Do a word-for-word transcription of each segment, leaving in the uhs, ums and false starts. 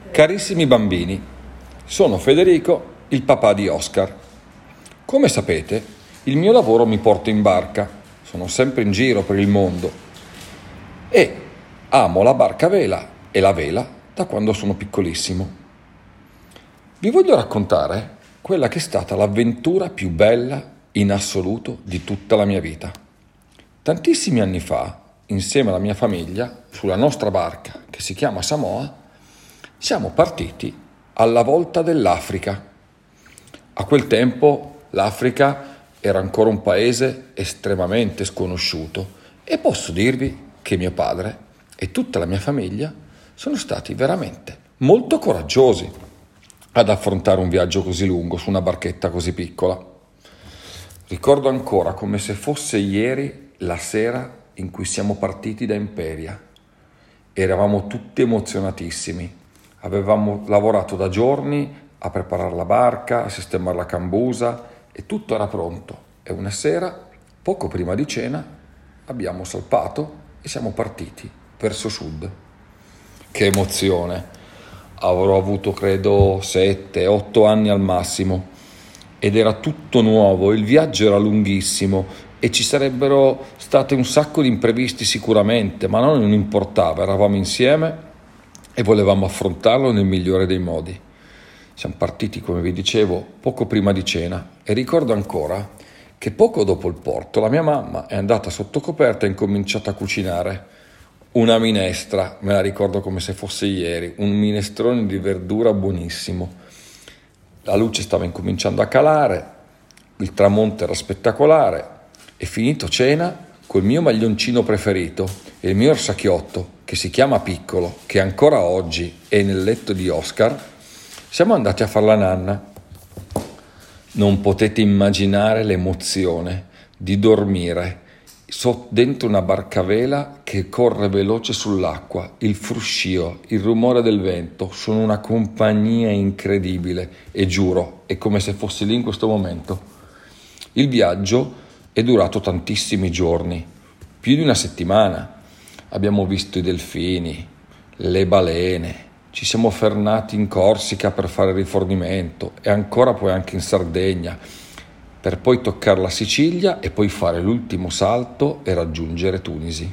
Carissimi bambini, sono Federico, il papà di Oscar. Come sapete, il mio lavoro mi porta in barca, sono sempre in giro per il mondo e amo la barca a vela e la vela da quando sono piccolissimo. Vi voglio raccontare quella che è stata l'avventura più bella in assoluto di tutta la mia vita. Tantissimi anni fa, insieme alla mia famiglia, sulla nostra barca, che si chiama Samoa, siamo partiti alla volta dell'Africa. A quel tempo l'Africa era ancora un paese estremamente sconosciuto e posso dirvi che mio padre e tutta la mia famiglia sono stati veramente molto coraggiosi ad affrontare un viaggio così lungo su una barchetta così piccola. Ricordo ancora come se fosse ieri la sera in cui siamo partiti da Imperia. Eravamo tutti emozionatissimi. Avevamo lavorato da giorni a preparare la barca, a sistemare la cambusa e tutto era pronto. E una sera, poco prima di cena, abbiamo salpato e siamo partiti verso sud. Che emozione! Avrò avuto credo sette otto anni al massimo ed era tutto nuovo, il viaggio era lunghissimo e ci sarebbero stati un sacco di imprevisti sicuramente, ma non importava, eravamo insieme e volevamo affrontarlo nel migliore dei modi. Siamo partiti, come vi dicevo, poco prima di cena e ricordo ancora che poco dopo il porto la mia mamma è andata sotto coperta e ha incominciato a cucinare una minestra, me la ricordo come se fosse ieri, un minestrone di verdura buonissimo. La luce stava incominciando a calare, il tramonto era spettacolare e finito cena, col mio maglioncino preferito e il mio orsacchiotto, che si chiama Piccolo, che ancora oggi è nel letto di Oscar, siamo andati a far la nanna. Non potete immaginare l'emozione di dormire dentro una barcavela che corre veloce sull'acqua, il fruscio, il rumore del vento, sono una compagnia incredibile e giuro, è come se fossi lì in questo momento. Il viaggio è durato tantissimi giorni, più di una settimana. Abbiamo visto i delfini, le balene, ci siamo fermati in Corsica per fare rifornimento e ancora poi anche in Sardegna, per poi toccare la Sicilia e poi fare l'ultimo salto e raggiungere Tunisi.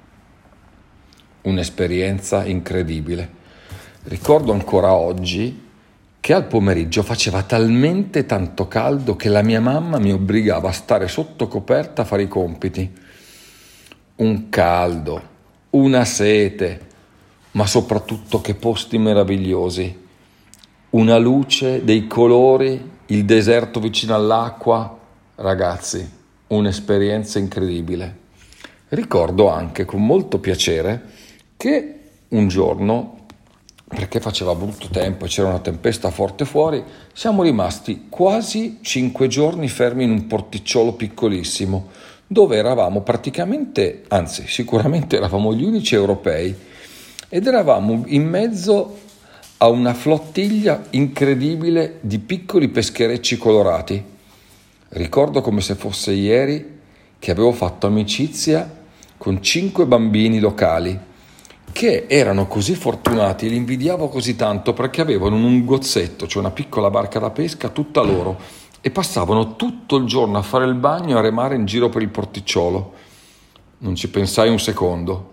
Un'esperienza incredibile. Ricordo ancora oggi che al pomeriggio faceva talmente tanto caldo che la mia mamma mi obbligava a stare sotto coperta a fare i compiti. Un caldo, una sete, ma soprattutto che posti meravigliosi. Una luce, dei colori, il deserto vicino all'acqua. Ragazzi, un'esperienza incredibile. Ricordo anche con molto piacere che un giorno, perché faceva brutto tempo e c'era una tempesta forte fuori, siamo rimasti quasi cinque giorni fermi in un porticciolo piccolissimo, dove eravamo praticamente, anzi sicuramente eravamo gli unici europei, ed eravamo in mezzo a una flottiglia incredibile di piccoli pescherecci colorati. Ricordo come se fosse ieri che avevo fatto amicizia con cinque bambini locali, che erano così fortunati, li invidiavo così tanto perché avevano un gozzetto, cioè una piccola barca da pesca tutta loro, e passavano tutto il giorno a fare il bagno e a remare in giro per il porticciolo. Non ci pensai un secondo.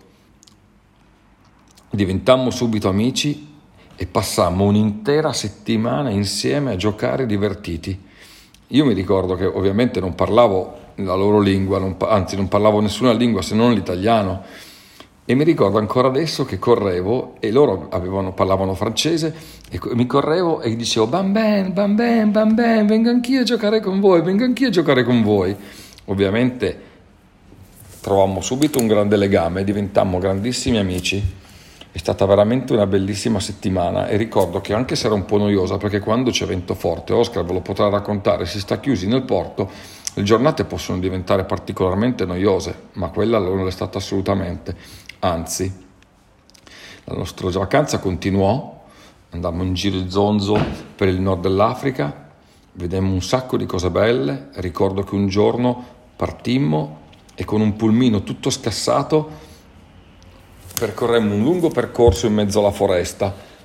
Diventammo subito amici e passammo un'intera settimana insieme a giocare divertiti. Io mi ricordo che ovviamente non parlavo la loro lingua, non, anzi non parlavo nessuna lingua se non l'italiano, e mi ricordo ancora adesso che correvo e loro avevano, parlavano francese e mi correvo e dicevo bambin, bambin, bambin, vengo anch'io a giocare con voi, vengo anch'io a giocare con voi. Ovviamente trovammo subito un grande legame, diventammo grandissimi amici. È stata veramente una bellissima settimana e ricordo che anche se era un po' noiosa, perché quando c'è vento forte, Oscar ve lo potrà raccontare, si sta chiusi nel porto, le giornate possono diventare particolarmente noiose, ma quella non è stata assolutamente. Anzi, la nostra vacanza continuò, andammo in giro di zonzo per il nord dell'Africa, vedemmo un sacco di cose belle. Ricordo che un giorno partimmo e con un pulmino tutto scassato percorremmo un lungo percorso in mezzo alla foresta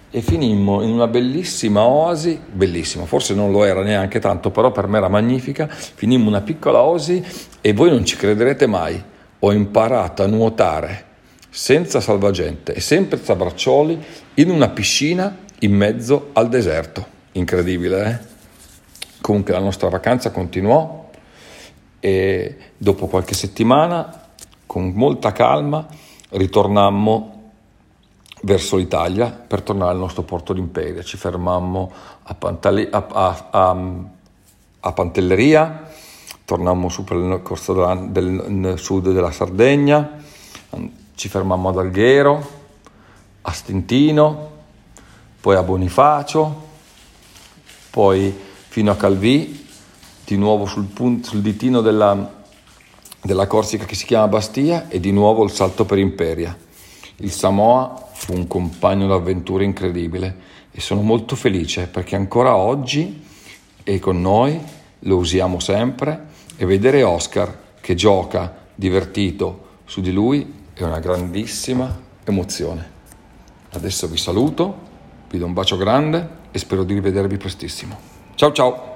e finimmo in una bellissima oasi, bellissima, forse non lo era neanche tanto, però per me era magnifica. Finimmo in una piccola oasi e voi non ci crederete mai, ho imparato a nuotare senza salvagente e senza braccioli in una piscina in mezzo al deserto. Incredibile, eh? Comunque la nostra vacanza continuò e dopo qualche settimana, con molta calma, ritornammo verso l'Italia per tornare al nostro porto d'imperia. Ci fermammo a, Pantale- a, a, a, a Pantelleria, tornammo su per il corso del, del, nel sud della Sardegna, ci fermammo ad Alghero, a Stintino, poi a Bonifacio, poi fino a Calvi, di nuovo sul, punto, sul ditino della, della Corsica che si chiama Bastia, e di nuovo il salto per Imperia. Il Samoa fu un compagno d'avventura incredibile e sono molto felice perché ancora oggi è con noi, lo usiamo sempre, e vedere Oscar che gioca divertito su di lui è una grandissima emozione. Adesso vi saluto, vi do un bacio grande e spero di rivedervi prestissimo. Ciao ciao!